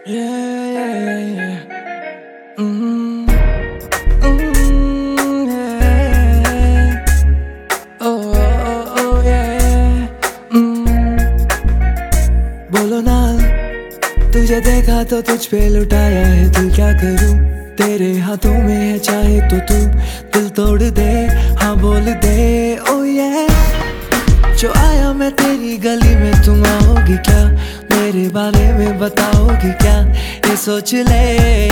Yeah, yeah, yeah. Yeah. Oh, oh, oh, yeah. बोलो ना, तुझे देखा तो तुझ पे लुटाया है दिल, क्या करूं? तेरे हाथों में है, चाहे तो तू दिल तोड़ दे, हाँ बोल दे। ओ ये जो आया मैं तेरी गली में, तुम आओगी क्या? मेरे बारे में बताओगी क्या? ये सोच ले।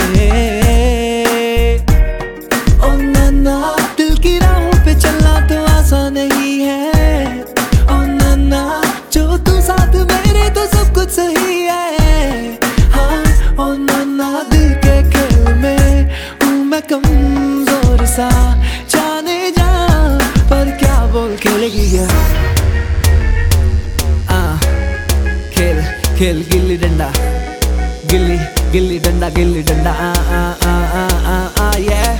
ओ नन्ना, दिल की राहों पे चलना तो आसान नहीं है। ओ नन्ना, जो तू साथ मेरे तो सब कुछ सही है। हाँ ओ नन्ना, दिल के खेल में हूँ मैं कमजोर सा, जाने जा पर क्या बोल खेलेगी क्या? खेल खेल गिल्ली डंडा, गिल्ली gilli danda, gilli danda. yeah.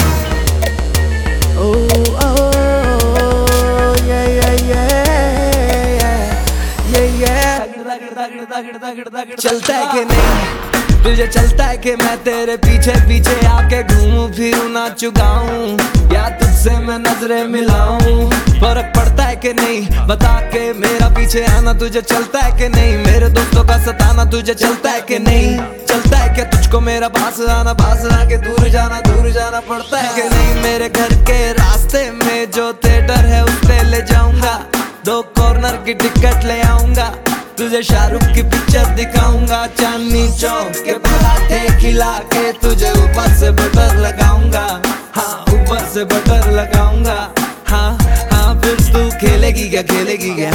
Oh, oh, yeah, yeah, yeah, yeah, yeah. चलता है कि नहीं तुझे, चलता है कि मैं तेरे पीछे पीछे आके घूमूं फिरूं नाचूं गाऊं, या तुझसे मैं नजरें मिलाऊं? फर्क पड़ता है कि नहीं बता के, मेरा पीछे आना तुझे चलता है कि नहीं? मेरे दोस्तों का सताना तुझे चलता है कि नहीं? चलता है क्या तुझको मेरा पास आना, पास आके दूर जाना पड़ता है कि नहीं? मेरे घर के रास्ते में जो थिएटर है उस पे ले जाऊंगा, 2 कॉर्नर की टिकट ले आऊंगा, तुझे शाहरुख की पिक्चर दिखाऊंगा, चांदनी चौक के पराठे खिला के तुझे ऊपर से बटर लगाऊंगा, हाँ ऊपर से बटर लगाऊंगा। हाँ हाँ, फिर तू खेलेगी क्या, खेलेगी क्या?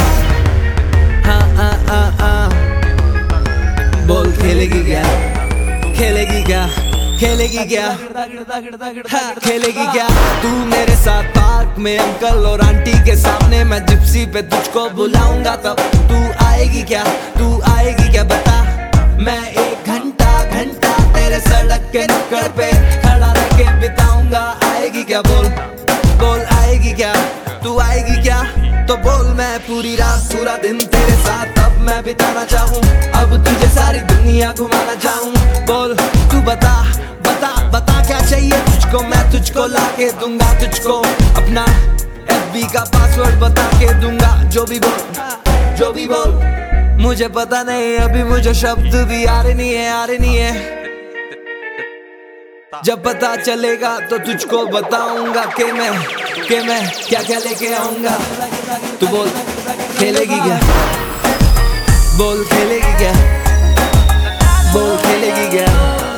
हाँ बोल खेलेगी क्या, खेलेगी क्या, खेलेगी क्या? हाँ खेलेगी क्या? तू मेरे साथ पार्क में अंकल और आंटी के सामने, मैं जिप्सी पे तुझको बुलाऊंगा, तब तू आएगी क्या, तू आएगी क्या? बता, मैं 1 घंटा तेरे सड़क के नुक्कड़ पे खड़ा रह के बिताऊंगा, आएगी क्या? बोल बोल आएगी क्या? तू आएगी क्या? तो बोल, मैं पूरी रात पूरा दिन तेरे साथ अब मैं बिताना चाहूँ, अब तुझे सारी दुनिया घुमाना चाहूँ। बोल तू बता बता बता क्या चाहिए तुझको, मैं तुझको ला के दूंगा, तुझको अपना FB का पासवर्ड बता के दूंगा, जो भी बोल मुझे पता नहीं, अभी मुझे शब्द भी आ रहे नहीं है। जब पता चलेगा तो तुझको बताऊंगा कि मैं क्या क्या लेके आऊंगा। तू बोल खेलेगी क्या, बोल खेलेगी क्या, बोल खेलेगी क्या?